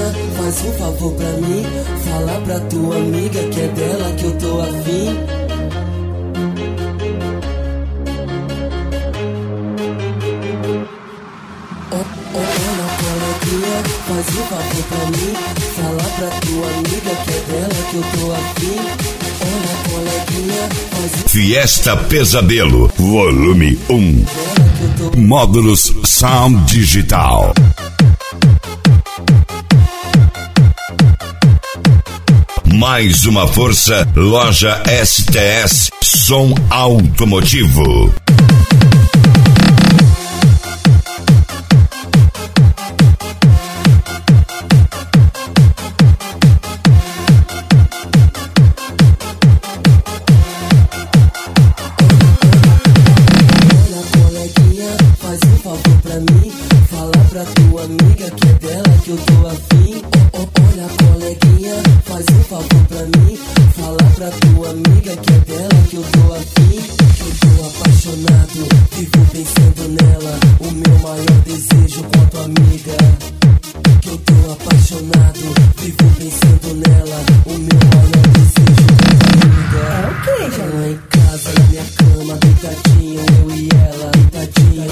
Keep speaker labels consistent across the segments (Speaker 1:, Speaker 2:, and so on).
Speaker 1: faz um favor pra mim. Fala pra tua amiga que é dela que eu tô afim. Olha, coleguinha, faz um favor pra mim. Fala pra tua amiga que é dela que eu tô afim. Olha, coleguinha, faz um...
Speaker 2: Fiesta Pesadelo, volume 1. Módulos Sound Digital. Mais uma força, loja STS, som automotivo.
Speaker 1: Faz um favor pra mim, fala pra tua amiga que é dela que eu tô afim. Olha, coleguinha, faz um favor pra mim, fala pra tua amiga que é dela que eu tô afim. Que eu tô apaixonado, vivo pensando nela, o meu maior desejo com a tua amiga. Que eu tô apaixonado, vivo pensando nela, o meu maior desejo com a tua amiga.
Speaker 3: É o que, gente?
Speaker 1: Ela em casa, na minha cama, deitadinho, eu e ela, deitadinho.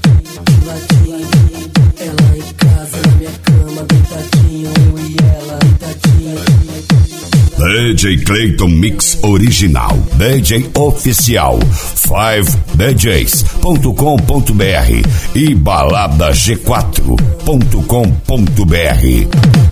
Speaker 1: Ela em casa, na minha cama, deitadinho, eu e ela, deitadinho.
Speaker 2: DJ Clayton Mix Original, DJ Oficial, 5DJs.com.br e baladag4.com.br.